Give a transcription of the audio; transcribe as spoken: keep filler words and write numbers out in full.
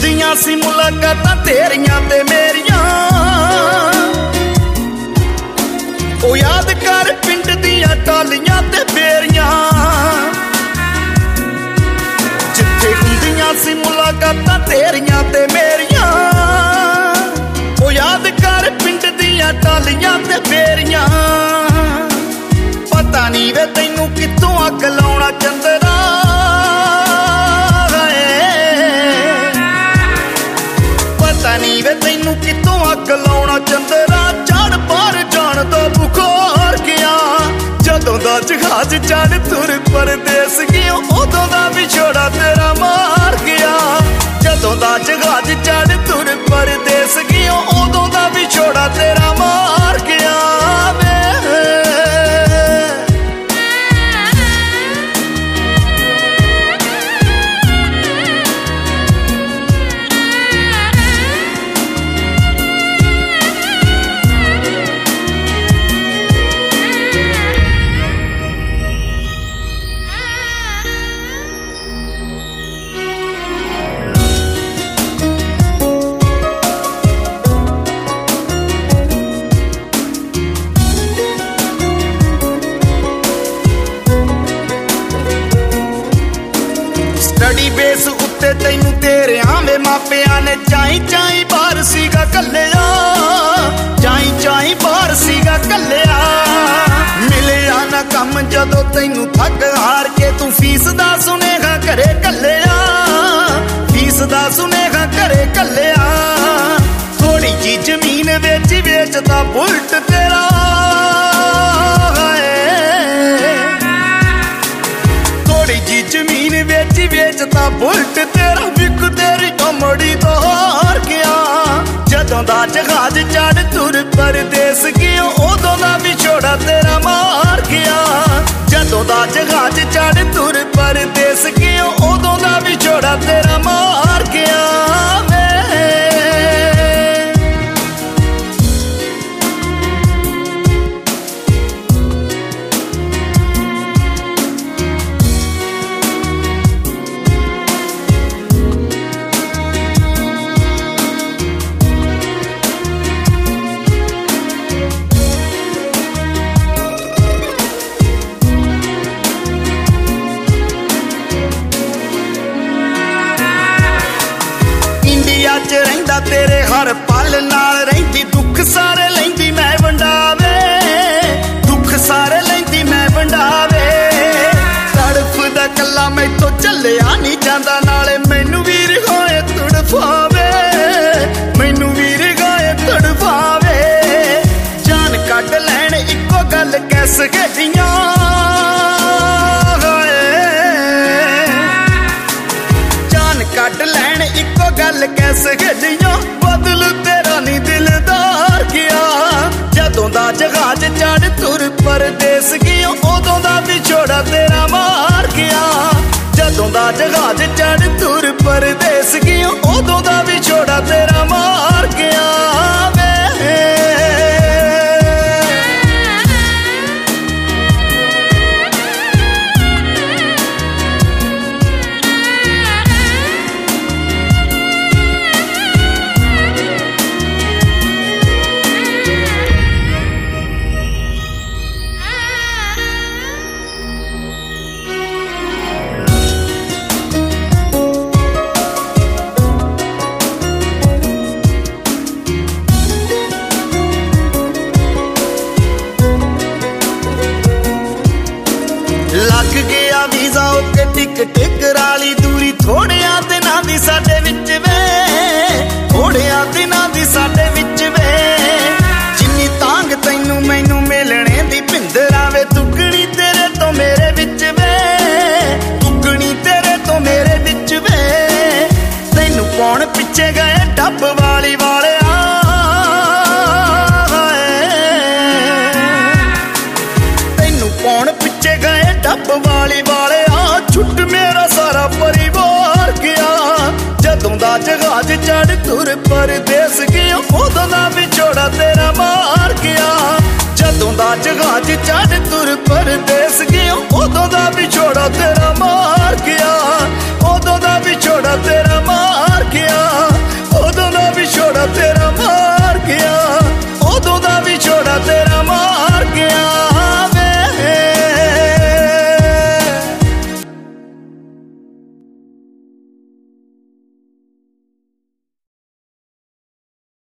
ਹੁੰਦੀਆਂ ਸੀ ਮੁਲਾਕਾਤਾਂ ਤੇਰੀਆਂ ਤੇ ਮੇਰੀਆਂ। ਉਹ ਯਾਦ ਕਰ ਪਿੰਡ ਦੀਆਂ ਟਾਲੀਆਂ ਤੇ ਬੇਰੀਆਂ, ਜਿੱਥੇ ਹੁੰਦੀਆਂ ਸੀ ਮੁਲਾਕਾਤਾਂ ਤੇਰੀਆਂ ਤੇ ਮੇਰੀਆਂ। ਉਹ ਯਾਦ ਕਰ ਪਿੰਡ ਦੀਆਂ ਟਾਲੀਆਂ ਤੇ ਬੇਰੀਆਂ। ਪਤਾ ਨੀ ਵੇ ਤੈਨੂੰ ਕਿੱਥੋਂ ਅੱਗ ਲਾਉਣਾ ਚੰਦਰਾ, ਪਤਾ ਨੀ ਵੇ ਤੈਨੂੰ ਕਿੱਥੋਂ ਅੱਗ ਲਾਉਣਾ ਚੰਦਰਾ। ਚੜ ਪਾਰ ਜਾਣ ਦਾ ਬੁਖਾਰ ਗਿਆ, ਜਦੋਂ ਦਾ ਜਹਾਜ਼ ਚੜ ਤੁਰ ਪਰਦੇਸ ਗਿਆ। ਉਦੋਂ ਦਾ ਵਿਛੋੜਾ ਤੇਰਾ ਮਾਰ ਗਿਆ, ਜਦੋਂ ਦਾ ਜਹਾਜ਼ ਚੜ ਤੁਰ ਪਰਦੇਸ ਗਿਆ। ਉਦੋਂ ਦਾ ਵਿਛੋੜਾ ਤੇਰਾ ਮਾਰ ਗਿਆ ਵੇ। ਸਟੱਡੀ ਬੇਸ ਉੱਤੇ ਤੈਨੂੰ ਤੇਰਿਆਂ ਵੇ ਮਾਪਿਆਂ ਨੇ ਚਾਈ ਚਾਈ ਬਾਹਰ ਸੀਗਾ ਕੱਲਿਆ, ਚਾਈ ਚਾਈ ਬਾਹਰ ਸੀਗਾ ਕੱਲਿਆ। ਮਿਲਿਆ ਨਾ ਕੰਮ ਜਦੋਂ ਤੈਨੂੰ ਥੱਕ ਹਾਰ ਕੇ, ਤੂੰ ਫੀਸ ਦਾ ਸੁਨੇਹਾ ਘਰੇ ਕੱਲਿਆ, ਫੀਸ ਦਾ ਸੁਨੇਹਾ ਘਰੇ ਕੱਲਿਆ। ਥੋੜੀ ਜੀ ਜ਼ਮੀਨ ਵੇਚ ਵੇਚਦਾ ਬੁਲਟ ਤੇਰਾ, ਥੋੜੀ ਜੀ ਜ਼ਮੀਨ ਵੇਚ ਵੇਚਦਾ ਬੁਲਟ ਤੇਰਾ। ਵਿਕ ਤੇਰੀ ਕਮੜੀ ਤੋਂ ਹਾਰ ਗਿਆ, ਜਦੋਂ ਦਾ ਜਹਾਜ਼ ਚੜ ਤੁਰ ਪਰਦੇਸ ਗਿਆ। ਉਦੋਂ ਦਾ ਵਿਛੋੜਾ ਤੇਰਾ ਮਾਰ ਗਿਆ, ਜਦੋਂ ਦਾ ਜਹਾਜ਼ ਚੜ ਤੁਰ ਪਰਦੇਸ ਗਿਆ। ਉਦੋਂ ਦਾ ਵਿਛੋੜਾ ਤੇਰਾ ਮਾਰ ਗਿਆ ਵੇ। ਇੰਡੀਆ ਚ ਰਹਿੰਦਾ ਤੇਰੇ ਹਰ ਪਲ ਨਾਲ ਰਹਿੰਦੀ, ਦੁੱਖ ਸਾਰੇ ਲੈਂਦੀ ਮੈਂ ਵੰਡਾਵੇ, ਦੁੱਖ ਸਾਰੇ ਲੈਂਦੀ ਮੈਂ ਵੰਡਾਵੇ। ਤੜਫਦਾ ਕੱਲਾ ਮੈਥੋਂ ਚੱਲਿਆ ਨੀ ਜਾਂਦਾ, ਨਾਲੇ ਮੈਨੂੰ ਵੀ ਰਗਾਏ ਤੜਫਾਵੇ, ਮੈਨੂੰ ਵੀ ਰਗਾਏ ਤੜਫਾਵੇ। ਜਾਨ ਕੱਢ ਲੈਣ ਇੱਕੋ ਗੱਲ ਕਹਿ ਸਕਦੀਆਂ, ਜਾਨ ਕੱਢ ਲੈਣ ਇੱਕੋ ਗੱਲ ਕਹਿ ਸਕਦੀਆਂ। ਬਦਲ ਤੇਰਾ ਨੀ ਦਿਲਦਾਰ ਗਿਆ, ਜਦੋਂ ਦਾ ਜਹਾਜ਼ ਚੜ ਤੁਰ ਪਰਦੇਸ ਗਿਆ। ਉਦੋਂ ਦਾ ਵਿਛੋੜਾ ਤੇਰਾ ਮਾਰ ਗਿਆ, ਜਦੋਂ ਦਾ ਜਹਾਜ਼ ਚੜ ਤੁਰ ਪਰਦੇਸ ਗਿਆ। ਉਦੋਂ ਦਾ ਵਿਛੋੜਾ ਤੇਰਾ ਮਾਰ ਗਿਆ ਵੇ। ਲੱਗ ਗਿਆ ਵੀਜ਼ਾ ਉੱਤੇ ਟਿਕਟ ਕਰਾਲੀ, ਦੂਰੀ ਥੋੜਿਆਂ ਦਿਨਾਂ ਦੀ ਸਾਡੇ ਵਿੱਚ ਵੇ, ਥੋੜਿਆਂ ਦਿਨਾਂ ਦੀ ਸਾਡੇ ਵਿੱਚ ਵੇ। ਜਿੰਨੀ ਤਾਂਗ ਤੈਨੂੰ ਮੈਨੂੰ ਮਿਲਣੇ ਦੀ ਭਿੰਦਰਾਂ ਵੇ, ਦੁੱਗਣੀ ਤੇਰੇ ਤੋਂ ਮੇਰੇ ਵਿੱਚ ਵੇ, ਦੁੱਗਣੀ ਤੇਰੇ ਤੋਂ ਮੇਰੇ ਵਿੱਚ ਵੇ। ਤੈਨੂੰ ਪਾਉਣ ਪਿੱਛੇ ਗਏ ਡੱਬ ਵਾਲੀ ਵਾਲਿਆ, ਤੈਨੂੰ ਪਾਉਣ ਪਿੱਛੇ ਗਏ ਡੱਬ ਵਾਲੀ ਵਾਲਿਆ। ਛੁੱਟ ਮੇਰਾ ਸਾਰਾ ਪਰਿਵਾਰ ਗਿਆ, ਜਦੋਂ ਦਾ ਜਹਾਜ਼ ਚੜ ਤੁਰ ਪਰਦੇਸ ਗਿਆ। ਉਦੋਂ ਦਾ ਵਿਛੋੜਾ ਤੇਰਾ ਮਾਰ ਗਿਆ, ਜਦੋਂ ਦਾ ਜਹਾਜ਼ ਚੜ ਤੁਰ ਪਰਦੇਸ